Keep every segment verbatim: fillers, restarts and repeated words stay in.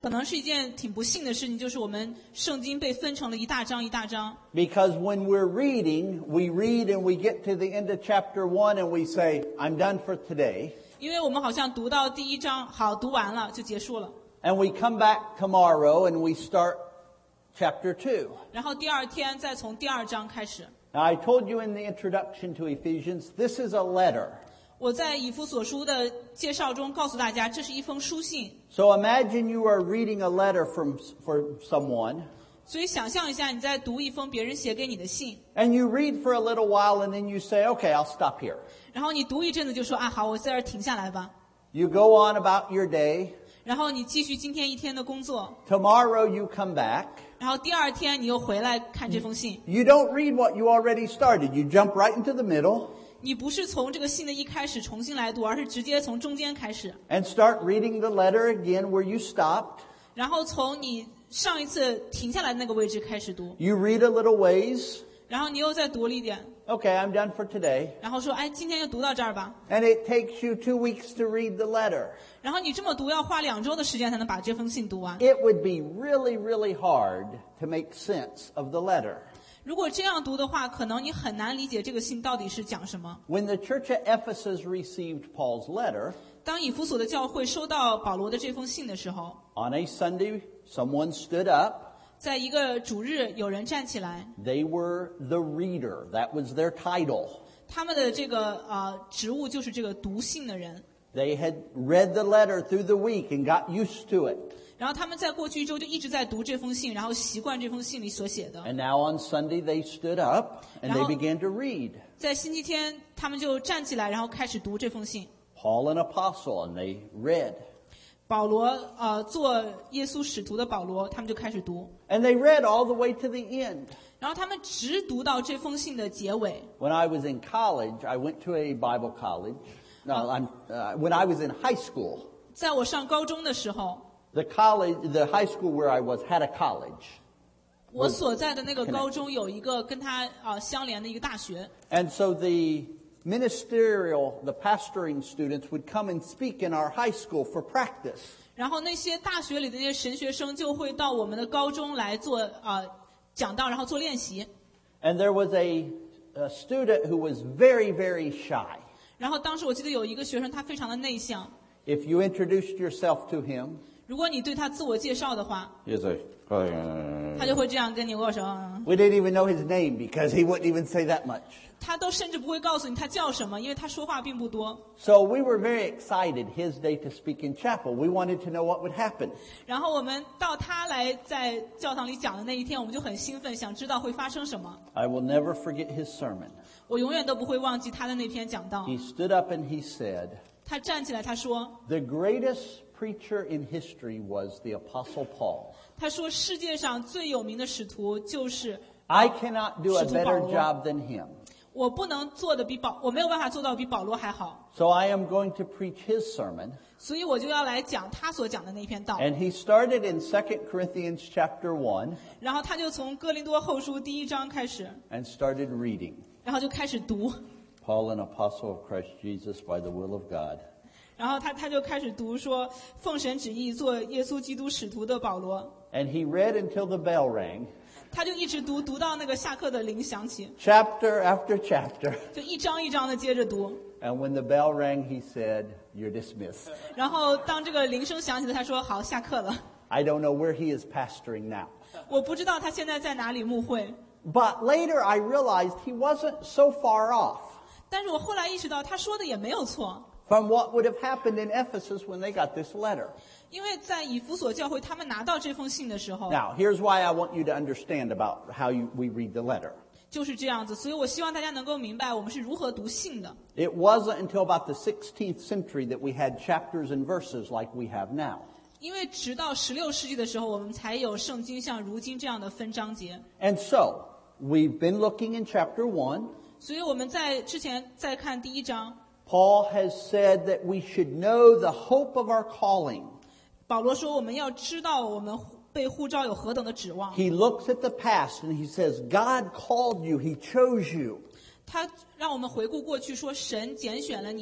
能是一件挺不幸的事情，就是我们圣经被分成了一大章一大章。 Because when we're reading, we read and we get to the end of chapter one and we say, I'm done for today. 因为我们好像读到第一章，好，读完了就结束了。 And we come back tomorrow and we start chapter two. 然后第二天再从第二章开始。 Now, I told you in the introduction to Ephesians, this is a letter. 我在以弗所书的介绍中告诉大家，这是一封书信。 So imagine you are reading a letter from for someone. 所以想象一下，你在读一封别人写给你的信， And you read for a little while and then you say, okay, I'll stop here. 然后你读一阵子就说啊，好，我在这儿停下来吧。 You go on about your day. 然后你继续今天一天的工作， Tomorrow you come back. 然后第二天你又回来看这封信。 You don't read what you already started. You jump right into the middle 你不是从这个信的一开始重新来读，而是直接从中间开始， and start reading the letter again where you stopped. 然后从你上一次停下来的那个位置开始读， You read a little ways. 然后你又再读了一点， Okay, I'm done for today. 然后说，哎，今天就读到这儿吧。 And it takes you two weeks to read the letter. 然后你这么读，要花两周的时间才能把这封信读完。 It would be really, really hard to make sense of the letter. 如果这样读的话，可能你很难理解这个信到底是讲什么。 When the church at Ephesus received Paul's letter, 当以弗所的教会收到保罗的这封信的时候， on a Sunday, someone stood up. 在一个主日，有人站起来， They were the reader. That was their title. 他们的这个呃职务就是这个读信的人。 They had read the letter through the week and got used to it. 然后他们在过去一周就一直在读这封信，然后习惯这封信里所写的。 And now on Sunday they stood up and they Now- began to read. 在星期天，他们就站起来，然后开始读这封信。 Paul, an apostle, and they read. 保罗，呃，做耶稣使徒的保罗，他们就开始读， And they read all the way to the end. 然后他们直读到这封信的结尾。 When I was in college, I went to a Bible college. No, I'm, uh, when I was in high school, 在我上高中的时候， the college, the high school where I was had a college. 我所在的那个高中有一个跟他啊、呃、相连的一个大学， And so the ministerial, the pastoring students would come and speak in our high school for practice. 然后那些大学里的那些神学生就会到我们的高中来做啊、呃、讲道，然后做练习。 And there was a, a student who was very, very shy. 然后当时我记得有一个学生，他非常的内向。 If you introduced yourself to him, 如果你对他自我介绍的话， he'd say, 他就会这样跟你握手。嗯 we didn't even know his name because he wouldn't even say that much. 他都甚至不会告诉你他叫什么，因为他说话并不多。 So we were very excited his day to speak in chapel. We wanted to know what would happen. 然后我们到他来在教堂里讲的那一天，我们就很兴奋，想知道会发生什么。 I will never forget his sermon. 我永远都不会忘记他的那篇讲道。 He stood up and he said, 他站起来，他说 the greatest preacher in history was the Apostle Paul. 他说世界上最有名的使徒就是 I cannot do a 使徒 better 保罗。 job than him. 我不能做的比保，我没有办法做到比保罗还好， So I am going to preach his sermon. 所以我就要来讲他所讲的那篇道。 And he started in Second Corinthians chapter one 然后他就从哥林多后书第一章开始， and started reading. 然后就开始读， Paul, an apostle of Christ Jesus by the will of God. 然后他他就开始读说，奉神旨意做耶稣基督使徒的保罗， And he read until the bell rang, 他就一直读读到那个下课的铃响起， chapter after chapter. 就一章一章的接着读。 And when the bell rang, he said, you're dismissed. 然后当这个铃声响起了，他说好，下课了。 I don't know where he is pastoring now. 我不知道他现在在哪里牧会， But later I realized he wasn't so far off 但是我后来意识到他说的也没有错， from what would have happened in Ephesus when they got this letter. 因为在以弗所教会他们拿到这封信的时候 Now, here's why I want you to understand about how you, we read the letter. 就是这样子，所以我希望大家能够明白我们是如何读信的。 It wasn't until about the sixteenth century that we had chapters and verses like we have now. 因为直到十六世纪的时候，我们才有圣经像如今这样的分章节。 And so, we've been looking in chapter one. 所以我们在之前再看第一章， Paul has said that we should know the hope of our calling. 保罗说我们要知道我们被呼召有何等的指望。 He looks at the past and he says, God called you, he chose you. 他让我们回顾过去，说神拣选了你，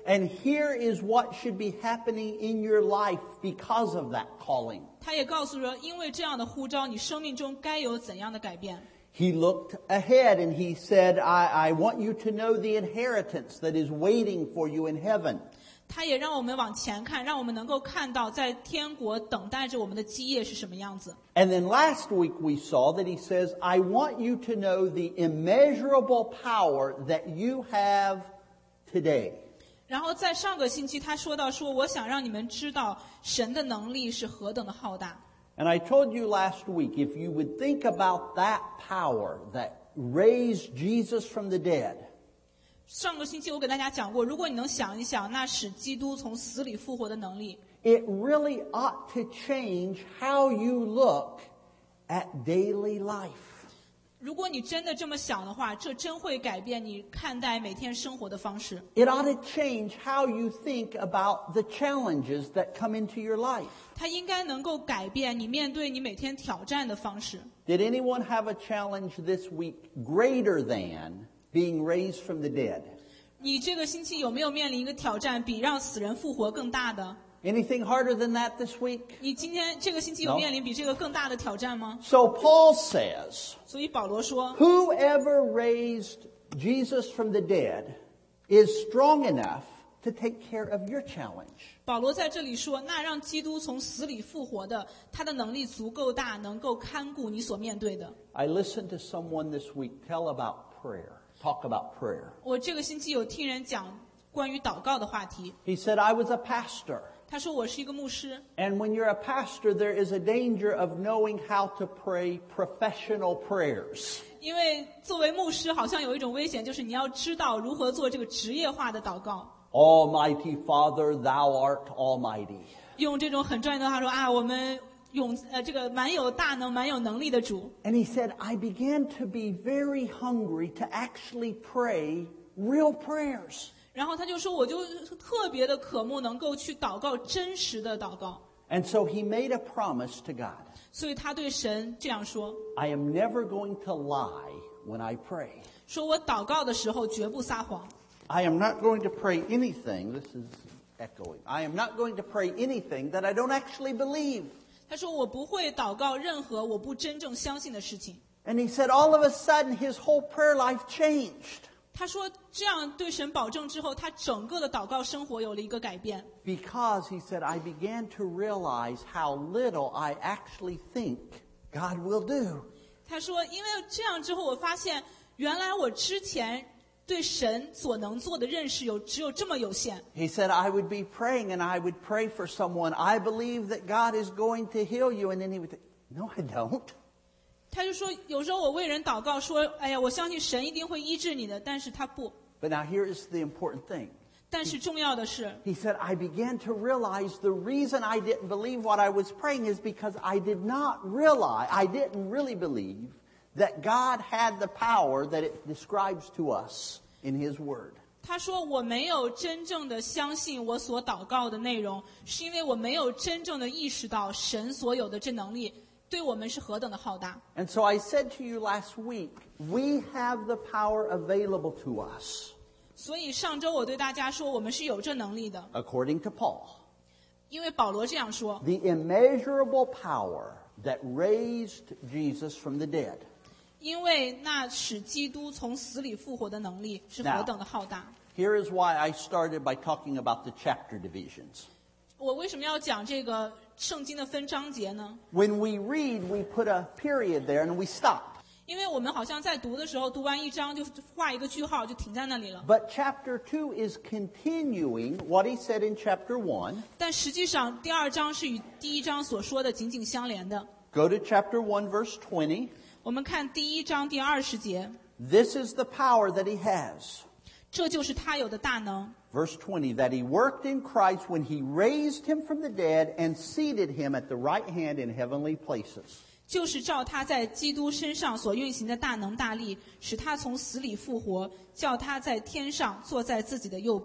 And here is what should be happening in your life because of that calling. 他也告诉说，因为这样的呼召，你生命中该有怎样的改变。 He looked ahead and he said, I, I want you to know the inheritance that is waiting for you in heaven. 他也让我们往前看，让我们能够看到在天国等待着我们的基业是什么样子。 And then last week we saw that he says, I want you to know the immeasurable power that you have today. 然后在上个星期他说到说，我想让你们知道神的能力是何等的浩大。 And I told you last week, if you would think about that power that raised Jesus from the dead, 上个星期我给大家讲过，如果你能想一想那使基督从死里复活的能力， it really ought to change how you look at daily life. 如果你真的这么想的话，这真会改变你看待每天生活的方式。 It ought to change how you think about the challenges that come into your life. 它应该能够改变你面对你每天挑战的方式。 Did anyone have a challenge this week greater than being raised from the dead? 你这个星期有没有面临一个挑战比让死人复活更大的？ Anything harder than that this week? 你今天这个星期有 No. 面临比这个更大的挑战吗？ So Paul says, 所以保罗说， whoever raised Jesus from the dead is strong enough to take care of your challenge. 保罗在这里说，那让基督从死里复活的，他的能力足够大，能够看顾你所面对的。 I listened to someone this week tell about prayer, talk about prayer. 我这个星期有听人讲关于祷告的话题。 He said, I was a pastor. 他说我是一个牧师， And when you're a pastor, there is a danger of knowing how to pray professional prayers. 因为作为牧师好像有一种危险，就是你要知道如何做这个职业化的祷告。 Almighty Father, thou art almighty. 用这种很专业的话说啊，我们永呃这个蛮有大能、蛮有能力的主。 And he said, I began to be very hungry to actually pray real prayers. 然后他就说，我就特别的渴慕能够去祷告真实的祷告。 And so he made a promise to God. 所以他对神这样说， I am never going to lie when I pray. 说我祷告的时候绝不撒谎。 I am not going to pray anything, this is echoing, I am not going to pray anything that I don't actually believe. 他说我不会祷告任何我不真正相信的事情。 And he said all of a sudden his whole prayer life changed. 他说这样对神保证之后，他整个的祷告生活有了一个改变。 Because he said, I began to realize how little I actually think God will do. 他说因为这样之后，我发现原来我之前对神所能做的认识有只有这么有限。 He said, I would be praying and I would pray for someone. I believe that God is going to heal you. And then he would think, no, I don't. 他就说有时候我为人祷告说，哎呀，我相信神一定会医治你的，但是他不。 But now here is the important thing. 但是重要的是， He said, I began to realize the reason I didn't believe what I was praying is because I did not realize, I didn't really believe that God had the power that it describes to us in His Word. 他说我没有真正的相信我所祷告的内容，是因为我没有真正的意识到神所有的这能力对我们是何等的浩大。 And so I said to you last week, we have the power available to us, 所以上周我对大家说，我们是有这能力的， according to Paul. 因为保罗这样说， The immeasurable power that raised Jesus from the dead. 因为那使基督从死里复活的能力是何等的浩大。 Here is why I started by talking about the chapter divisions. 我为什么要讲这个圣经的分章节呢？ When we read, we put a period there and we stop. 因为我们好像在读的时候，读完一章就画一个句号，就停在那里了。 But chapter two is continuing what he said in chapter one. 但实际上，第二章是与第一章所说的紧紧相连的。 Go to chapter one, verse twenty. 我们看第一章第二十节， This is the power that he has. 这就是他有的大能。 Verse twenty, that he worked in Christ when he raised him from the dead and seated him at the right hand in heavenly places. 就是照他在基督身上所运行的大能大力，使他从死里复活，叫他在天上坐在自己的右边。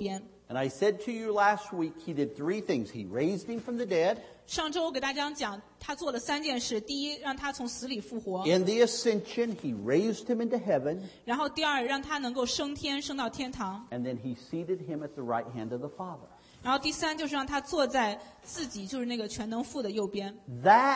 And I said to you last week, he did three things. He raised him from the dead. 上周我给大家讲，他做了三件事：第一，让他从死里复活； In the ascension, he raised him into heaven. 然后第二，让他能够升天，升到天堂； And then he seated him at the right hand of the Father. 然后第三，就是让他坐在自己就是那个全能父的右边。 That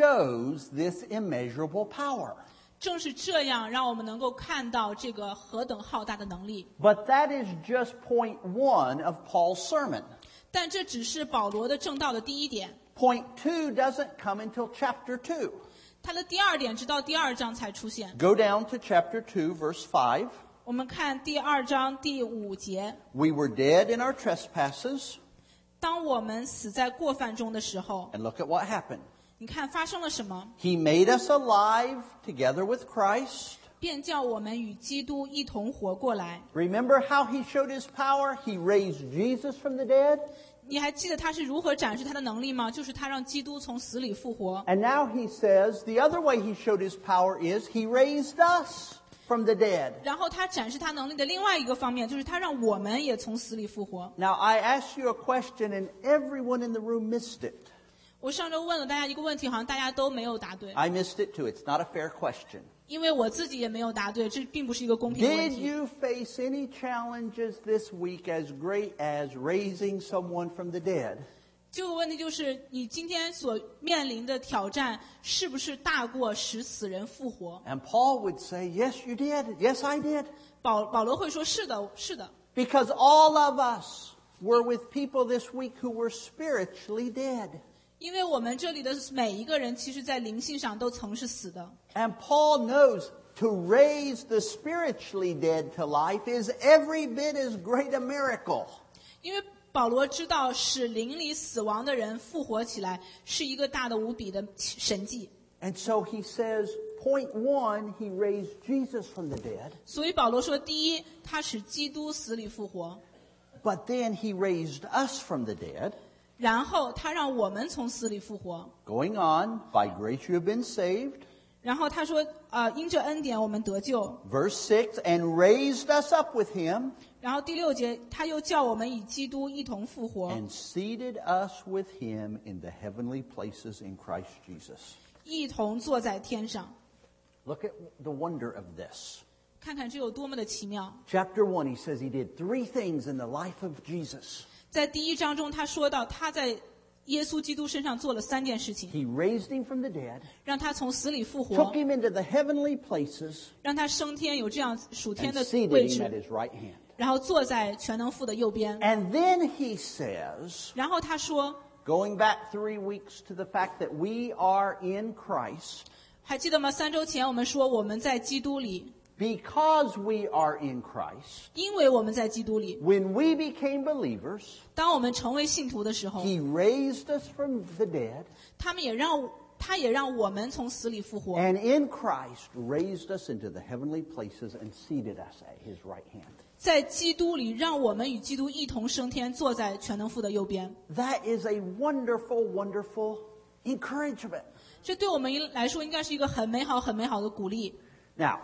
shows this immeasurable power. 正是这样，让我们能够看到这个何等浩大的能力。 But that is just point one of Paul's sermon. 但这只是保罗的正道的第一点， Point two doesn't come until chapter two. 他的第二点直到第二章才出现。 Go down to chapter two, verse five. 我们看第二章第五节， We were dead in our trespasses. 当我们死在过犯中的时候， And look at what happened. 你看发生了什么？ He made us alive together with Christ. 便叫我们与基督一同活过来。 Remember how he showed his power? He raised Jesus from the dead. 你还记得他是如何展示他的能力吗？就是他让基督从死里复活。 And now he says the other way he showed his power is he raised us from the dead. 然后他展示他能力的另外一个方面，就是他让我们也从死里复活。 Now I asked you a question and everyone in the room missed it. 我上周问了大家一个问题，好像大家都没有答对， I missed it too. It's not a fair question. 因为我自己也没有答对，这并不是一个公平的问 Did 题。 you face any challenges this week as great as raising someone from the dead? 这个问题就是你今天所面临的挑战，是不是大过使死人复活？ And Paul would say, yes, you did. Yes, I did. 保保罗会说：“是的，是的。” Because all of us were with people this week who were spiritually dead. 因为我们这里的每一个人，其实在灵性上都曾是死的。 And Paul knows to raise the spiritually dead to life is every bit as great a miracle. 因为保罗知道，使灵里死亡的人复活起来，是一个大的无比的神迹。 And so he says, point one, he raised Jesus from the dead. 所以保罗说，第一，他使基督死里复活； But then he raised us from the dead. 然后他让我们从死里复活。 Going on, by grace you have been saved. 然后他说：“呃，因着恩典我们得救。” Verse six, and raised us up with him 然后第六节，他又叫我们与基督一同复活， and seated us with him in the heavenly places in Christ Jesus. 一同坐在天上。 Look at the wonder of this. 看看这有多么的奇妙！ Chapter one, he says he did three things in the life of Jesus. 在第一章中，他说到他在耶稣基督身上做了三件事情， He raised him from the dead, 让他从死里复 took 活， him into the heavenly places, 让他升天，有这样属天 and 的 seated 位 him at 置， his right hand. 然后坐在全能父的右边。 And then he says, 然后他说， going back three weeks to the fact that we are in Christ, 还记得吗？三周前我们说我们在基督里， because we are in Christ, 因为我们在基督里， when we became believers, 当我们成为信徒的时候， he raised us from the dead, 他们也让他也让我们从死里复活， and in Christ raised us into the heavenly places and seated us at his right hand. 在基督里让我们与基督一同升天，坐在全能父的右边。 That is a wonderful, wonderful encouragement. 这对我们来说应该是一个很美好、很美好的鼓励。 Now,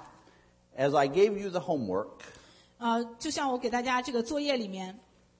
as I gave you the homework, 呃，就像我给大家这个作业里面，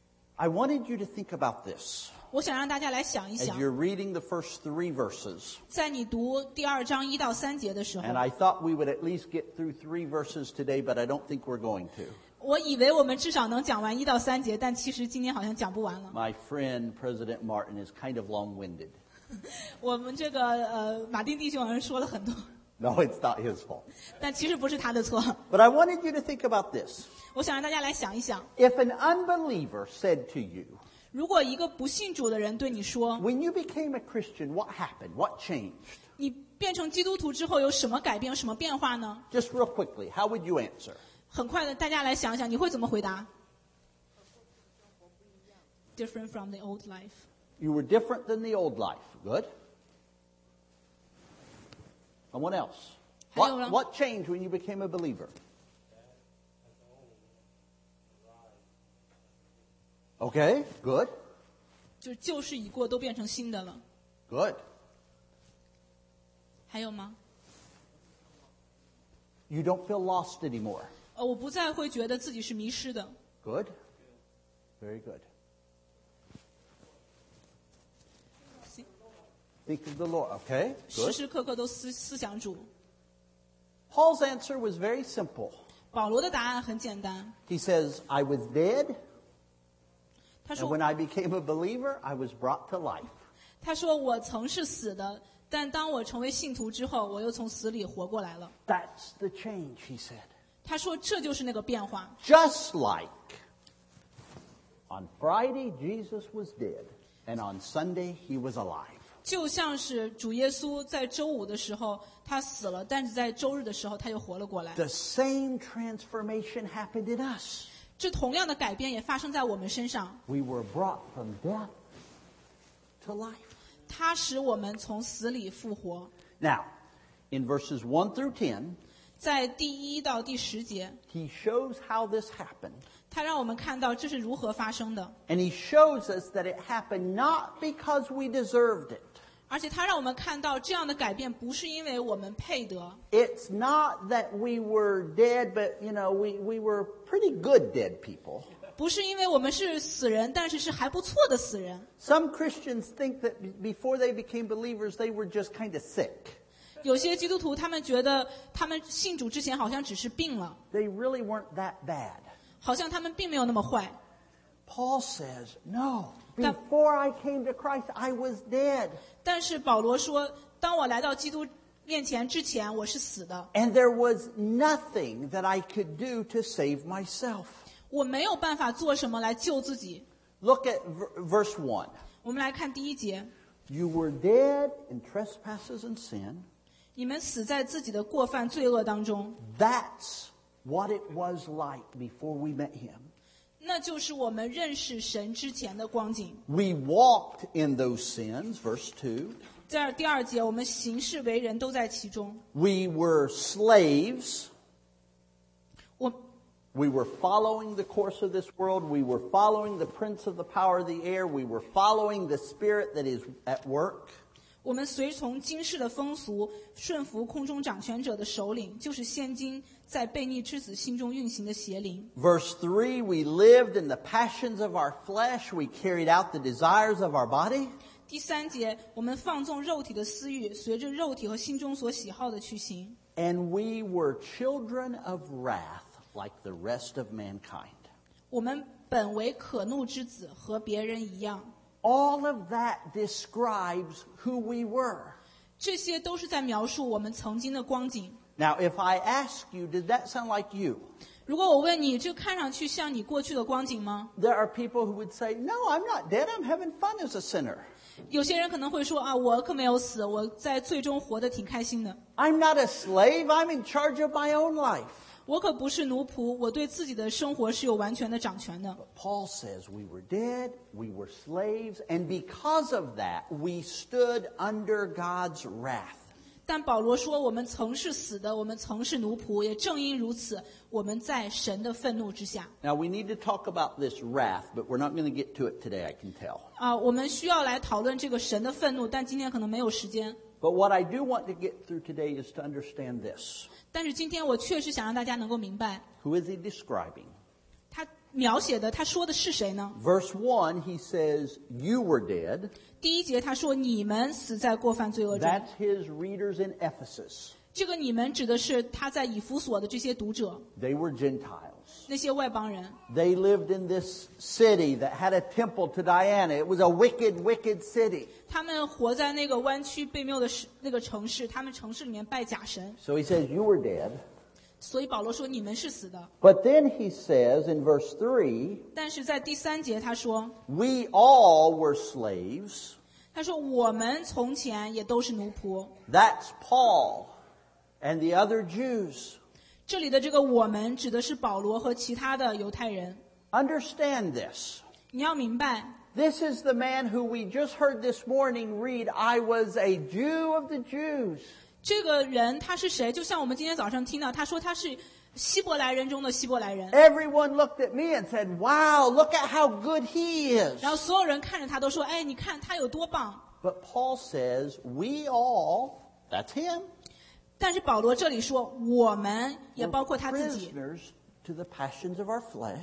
I wanted you to think about this 我想让大家来想一 as 想， you're reading the first three verses. 在你读第二章一到三节的时候， And I thought we would at least get through three verses today, but I don't think we're going to. 我以为我们至少能讲完一到三节，但其实今天好像讲不完了。 My friend, President Martin, is kind of long-winded. 我们这个呃，马丁弟兄好像说了很多， No, it's not his fault. 但其实不是他的错。 But I wanted you to think about this. 我想让大家来想一想， If an unbeliever said to you, 如果一个不信主的人对你说， when you became a Christian, what happened? What changed? 你变成基督徒之后有什么改变、有什么变化呢？ Just real quickly, how would you answer? 很快的，大家来想一想，你会怎么回答 ？Different from the old life. You were different than the old life. Good. Someone else. 还有呢？ What, what changed when you became a believer? Okay, good, 就是旧事已过，都变成新的了。 good. 还有吗？ You don't feel lost anymore. 呃，我不再会觉得自己是迷失的。 Good. Very good. Think of the Lord. Okay, 时 good. 时刻刻都思思想主。 Paul's answer was very simple. 保罗的答案很简单， He says, I was dead, 他 and 说 when I became a believer, I was brought to life. 他说我曾是死的，但当我成为信徒之后，我又从死里活过来了。 That's the change, he said. 他说这就是那个变化。 Just like on Friday, Jesus was dead, and on Sunday, he was alive. 就像是主耶稣在周五的时候他死了，但是在周日的时候他又活了过来。 The same transformation happened in us. 这同样的改变也发生在我们身上， We were brought from death to life. 他使我们从死里复活。 Now, in verses one through ten, 在第一到第十节， he shows how this happened. 他让我们看到这是如何发生的， And he shows us that it happened not because we deserved it. 而且他让我们看到这样的改变不是因为我们配得， It's not that we were dead, but, you know, we, we were pretty good dead people. 不是因为我们是死人，但是是还不错的死人。 Some Christians think that before they became believers, they were just kind of sick. 有些基督徒他们觉得他们信主之前好像只是病了， They really weren't that bad. 好像他们并没有那么坏。 Paul says, no, That- before I came to Christ, I was dead. 但是保罗说，当我来到基督面前之前，我是死的， And there was nothing that I could do to save myself. 我没有办法做什么来救自己。 Look at v- verse one. 我们来看第一节， You were dead in trespasses and sin. 你们死在自己的过犯罪恶当中， That's what it was like before we met him. 那就是我们认识神之前的光景。 We walked in those sins, verse two. 在第二节，我们行事为人都在其中。 We were slaves. 我 We were following the course of this world. We were following the prince of the power of the air. We were following the spirit that is at work. 我们随从今世的风俗，顺服空中掌权者的首领，就是现今在悖逆之子心中运行的邪灵。 Verse three, we lived in the passions of our flesh. We carried out the desires of our body. 第三节，我们放纵肉体的私欲，随着肉体和心中所喜好的去行。 And we were children of wrath like the rest of mankind. 我们本为可怒之子，和别人一样。 All of that describes who we were. 这些都是在描述我们曾经的光景。 Now, if I ask you, did that sound like you? 如果我问你，这看上去像你过去的光景吗？ There are people who would say, no, I'm not dead. I'm having fun as a sinner. 有些人可能会说啊，我可没有死，我在最终活得挺开心的。 I'm not a slave. I'm in charge of my own life. 我可不是奴仆，我对自己的生活是有完全的掌权的。 But Paul says we were dead, we were slaves, and because of that, we stood under God's wrath. 但保罗说，我们曾是死的，我们曾是奴仆，也正因如此，我们在神的愤怒之下。 Now, we need to talk about this wrath, but we're not going to get to it today, I can tell. 啊，我们需要来讨论这个神的愤怒，但今天可能没有时间。 But what I do want to get through today is to understand this. 但是今天我确实想让大家能够明白， Who is he describing? 他描写的，他说的是谁呢？ Verse one, he says, you were dead. 第一节他说：“你们死在过犯罪恶中。” That's his readers in Ephesus. 这个“你们”指的是他在以弗所的这些读者， They were Gentiles. 那些外邦人。 They lived in this city that had a temple to Diana. It was a wicked, wicked city. 他们活在那个弯曲悖谬的市那个城市，他们城市里面拜假神。 So he says, you were dead. 所以保罗说：“你们是死的。 But then he says in verse three, ” 但是在第三节他说 we all were slaves.：“ 他说我们从前也都是奴仆。 That's Paul and the other Jews. ” 这里的这个“我们”指的是保罗和其他的犹太人。 Understand this. 你要明白， This is the man who we just heard this morning read, I was a Jew of the Jews. 这个人他是谁？就像我们今天早上听到，他说他是希伯来人中的希伯来人。 Everyone looked at me and said, wow, look at how good he is. 然后所有人看着他都说：“哎，你看他有多棒。” But Paul says, we all, that's him, 但是保罗这里说，我们也 were 包括他自己， prisoners to the passions of our flesh.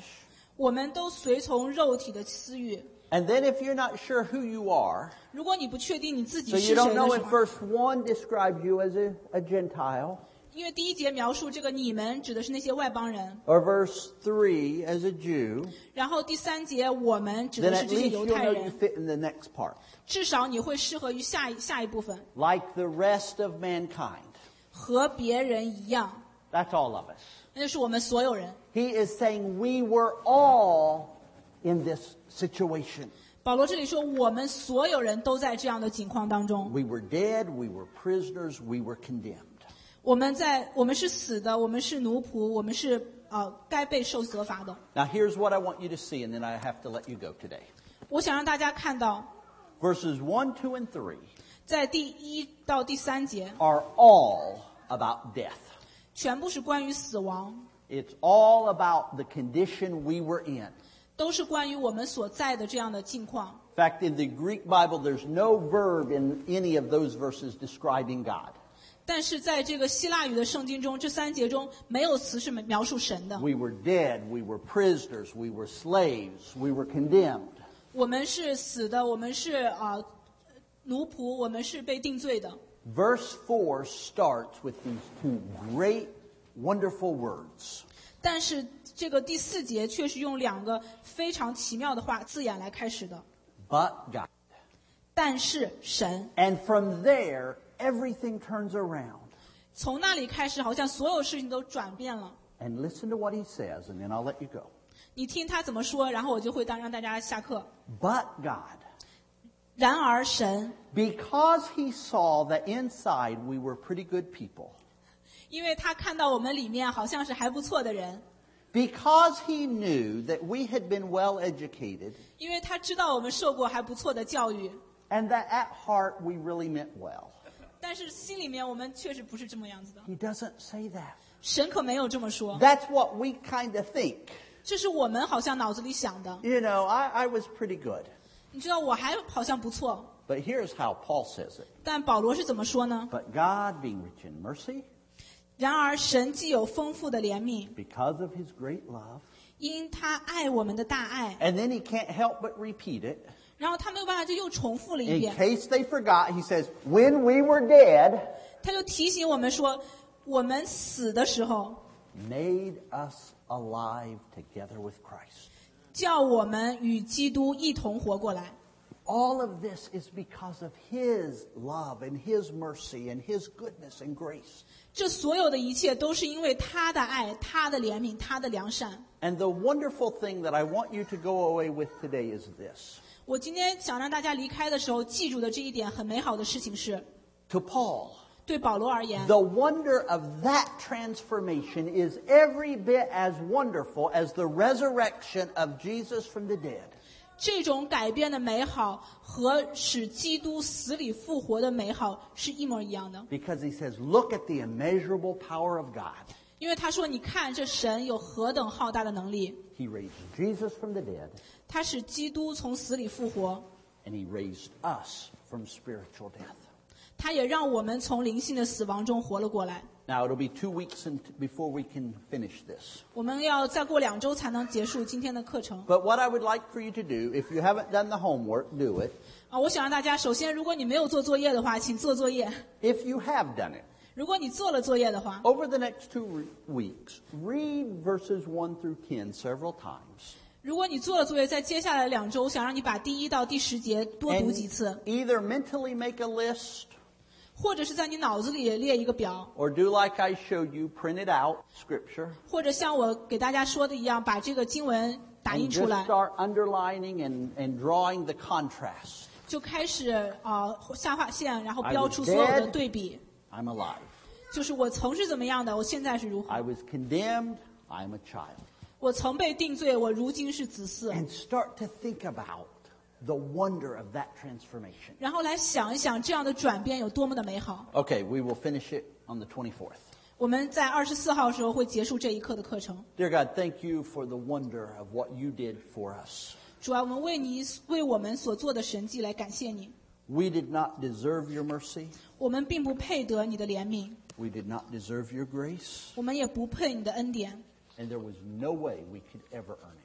我们都随从肉体的私欲。 And then if you're not sure who you are, 如果你不确定你自己 so 是 you 谁 don't 的 know 时 if 候， verse one describes you as a, a Gentile, 因为第一节描述这个你们指的是那些外邦人， or verse three as a Jew, 然后第三节我们指 then 的是 at 这些 least 犹 you'll 太 know you 人， fit in the next part. 至少你会适合于下一下一部分， Like the rest of mankind. 和别人一样， That's all of us. 那就是我们所有人。 He is saying we were all in this situation. 保罗这里说，我们所有人都在这样的境况当中， We were dead, we were prisoners, we were condemned. 我们在我们是死的，我们是奴仆，我们是呃该被受责罚的。 Now here's what I want you to see, and then I have to let you go today. 我想让大家看到， Verses one, two, and three 在第一到第三节， are all about death. 全部是关于死亡， It's all about the condition we were in. 都是关于我们所在的这样的境况。 In fact, in the Greek Bible, there's no verb in any of those verses describing God. 但是在这个希腊语的圣经中，这三节中没有词是描述神的。 We were dead, we were prisoners, we were slaves, we were condemned. 我们是死的，我们是啊、呃、奴仆，我们是被定罪的。 Verse four starts with these two great, wonderful words. 但是这个第四节却是用两个非常奇妙的话字眼来开始的。 But God. 但是神， And from there, everything turns around. 从那里开始，好像所有事情都转变了。 And listen to what he says, and then I'll let you go. 你听他怎么说，然后我就会当让大家下课。 But God. 然而神， Because he saw that inside we were pretty good people. 因为他看到我们里面好像是还不错的人， Because he knew that we had been well educated, 因为他知道我们受过还不错的教育， and that at heart we really meant well. 但是心里面我们确实不是这么样子的。 He doesn't say that. 神可没有这么说， That's what we kind of think. 这是我们好像脑子里想的。 You know, I, I was pretty good. 你知道我还好像不错， But here's how Paul says it. 但保罗是怎么说呢？ But God, being rich in mercy, 然而神既有丰富的怜悯， because of his great love, 因他爱我们的大爱， and then he can't help but repeat it. 然后他没有办法就又重复了一 In 遍， case they forgot, he says, when we were dead, 他就提醒我们说，我们死的时候， made us alive together with Christ. 叫我们与基督一同活过来。 All of this is because of his love and his mercy and his goodness and grace. 这所有的一切都是因为他的爱、他的怜悯、他的良善。 And the wonderful thing that I want you to go away with today is this. 我今天想让大家离开的时候记住的这一点很美好的事情是， To Paul, 对保罗而言， the wonder of that transformation is every bit as wonderful as the resurrection of Jesus from the dead. 这种改变的美好和使基督死里复活的美好是一模一样的。 Because he says, look at the immeasurable power of God. 因为他说，你看这神有何等浩大的能力， He raised Jesus from the dead, 他使基督从死里复活， and he raised us from spiritual death. 他也让我们从灵性的死亡中活了过来。 Now, it'll be two weeks in- before we can finish this. 我们要再过两周才能结束今天的课程 But what I would like for you to do, if you haven't done the homework, do it. 啊！我想让大家，首先，如果你没有做作业的话，请做作业； If you have done it, 如果你做了作业的话， over the next two re- weeks, read verses one through ten several times. 如果你做了作业，在接下来两周，想让你把第一到第十节多读 And 几次， either mentally make a list 或者是在你脑子里列一个表， or do like I showed you, print it out, scripture, 或者像我给大家说的一样，把这个经文打印 and 出 just 来， start underlining and, and drawing the contrast. 就开始啊、呃、下划线，然后 I 标 was 出所有的 dead. 对比， I'm alive. 就是我曾是怎么样的，我现在是如何 I。was condemned. I'm a child. 我曾被定罪，我如今是子嗣。 And start to think about the wonder of that transformation. 然后来想一想，这样的转变有多么的美好。 Okay, we will finish it on the twenty-fourth. 我们在二十四号的时候会结束这一课的课程。 Dear God, thank you for the wonder of what you did for us. 主啊，我们为你为我们所做的神迹来感谢你。 We did not deserve your mercy. 我们并不配得你的怜悯， We did not deserve your grace. 我们也不配你的恩典， And there was no way we could ever earn it.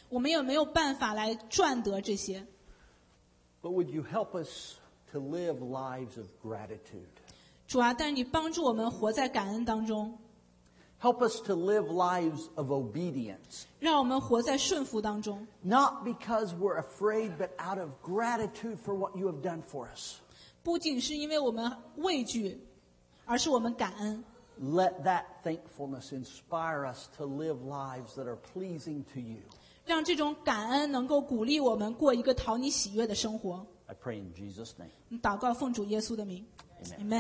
我们也没有办法来赚得这些。 But would you help us to live lives of gratitude? 主啊，但是你帮助我们活在感恩当中， Help us to live lives of obedience. 让我们活在顺服当中， Not because we're afraid, but out of gratitude for what you have done for us. 不仅是因为我们畏惧，而是我们感恩。 Let that thankfulness inspire us to live lives that are pleasing to you. 让这种感恩能够鼓励我们过一个讨你喜悦的生活。 I pray in Jesus' name. 祷告奉主耶稣的名 Amen. Amen